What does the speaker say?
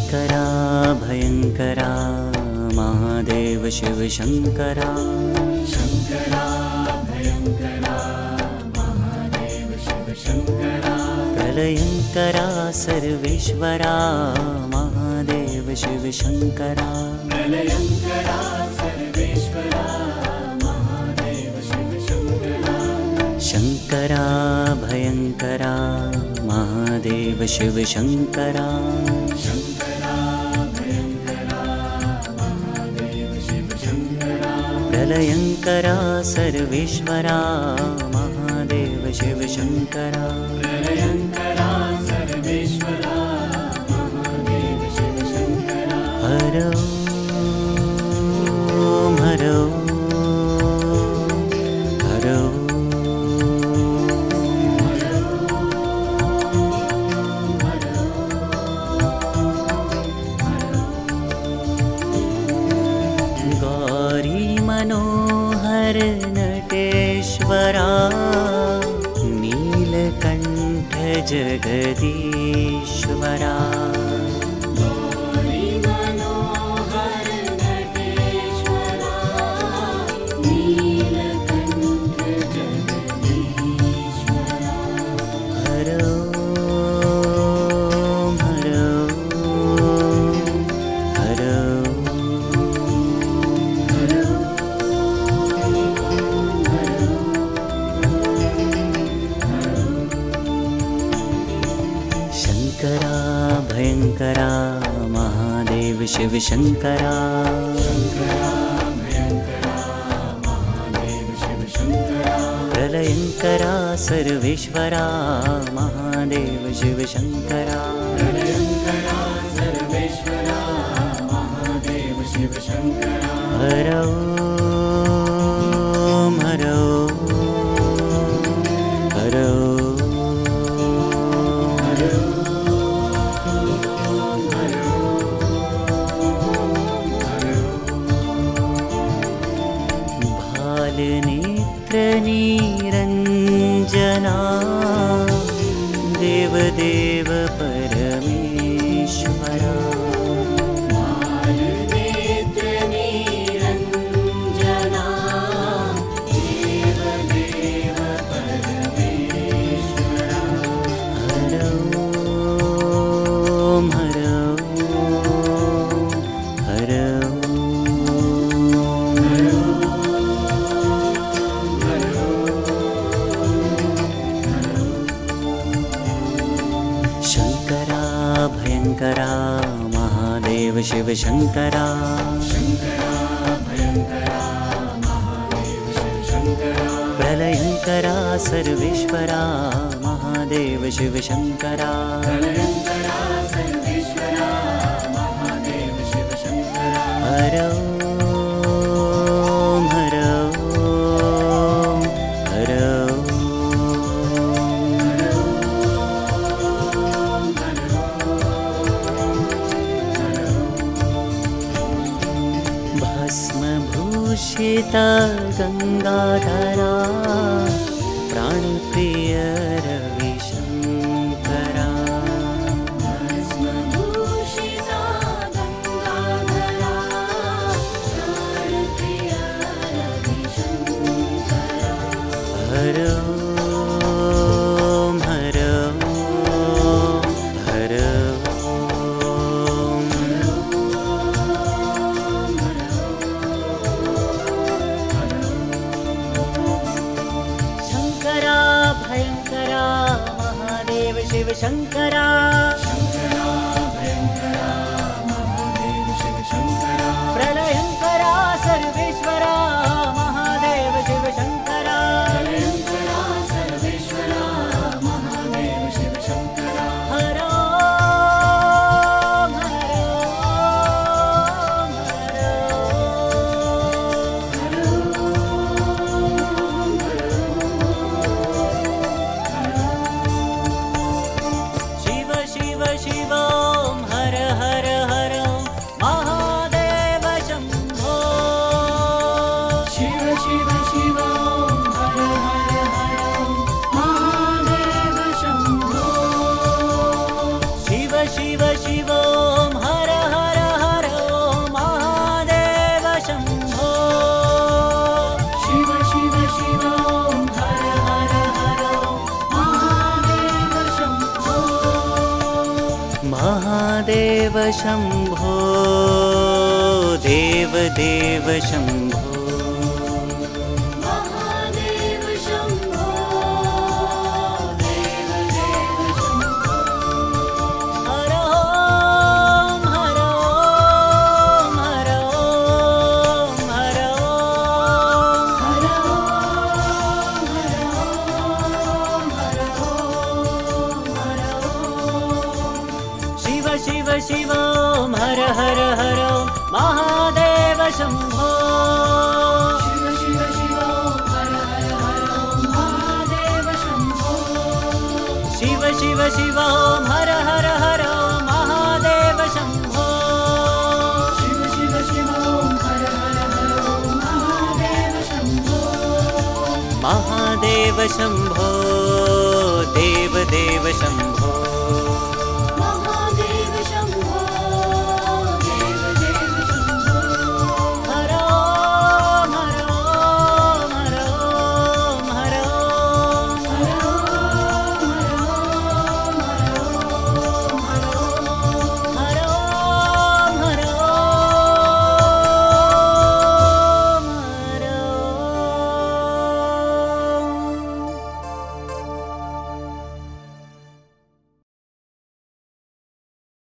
शङ्करा भयङ्करा महादेव शिव शङ्करा शङ्करा भयङ्करा महादेव शिव शङ्करा प्रलयङ्करा सर्वेश्वरा महादेव शिव शङ्करा प्रलयङ्करा सर्वेश्वरा महादेव शिव शङ्करा शङ्करा भयङ्करा महादेव शिव शङ्करा शङ्करा भयङ्करा महादेव शिव शङ्करा प्रलयङ्करा सर्वेश्वरा महादेव शिव शङ्करा प्रलयङ्करा सर्वेश्वरा महादेव शिव शङ्करा हर ॐ हर ॐ हर ॐ गौरी मनोहर नटेश्वरा नीलकण्ठ जगदीश्वरा गौरी मनोहर नटेश्वरा नीलकण्ठ जगदीश्वरा हर ॐ हर ॐ हर ॐ शङ्करा भयङ्करा महादेव शिव शङ्करा शङ्करा भयङ्करा महादेव शिव शङ्करा प्रलयङ्करा सर्वेश्वरा महादेव शिव शङ्करा प्रलयङ्करा सर्वेश्वरा महादेव शिव शङ्करा हर ॐ हर ॐ हर ॐ भालनेत्रनिरञ्जना देवदेव परमेश्वरा मालनेत्रनिरञ्जना देवदेव परमेश्वरा हर ॐ हर ॐ हर ॐ शङ्करा भयङ्करा महादेव शिव शङ्करा शङ्करा भयङ्करा महादेव शिव शङ्करा प्रलयङ्करा सर्वेश्वरा महादेव शिव शङ्करा प्रलयङ्करा सर्वेश्वरा महादेव शिव शङ्करा हर ॐ हर ॐ हर ॐ भस्मभूषिता गङ्गाधरा प्राणप्रिय रविशङ्करा भस्मभूषिता गङ्गाधरा प्राणप्रिय रविशङ्करा हर ॐ हर ॐ हर ॐ शङ्करा भयङ्करा महादेव शिव शङ्करा शङ्करा भयङ्करा महादेव शिव शङ्करा प्रलयङ्करा सर्वेश्वरा महादेव शिव शङ्करा प्रलयङ्करा सर्वेश्वरा महादेव शिव शङ्करा हर ॐ हर ॐ हर ॐ शिव शिव देव शम्भो देव देव शम्भो महादेव शम्भो देव देव शम्भो हर ओम हर ओम हर ओम हर ओम हर ओम हर ओम हर ओम हर ओम शिव शिव शिव ओम हर हर हर ओम महादेव शम्भो शिव शिव शिव हर हर हर ओम महादेव शम्भो शिव शिव शिव ओम हर हर हर ओम महादेव शम्भो शिव शिव शिव हर हर हर ओम महादेव शम्भो महादेव शम्भो देव देव शम्भो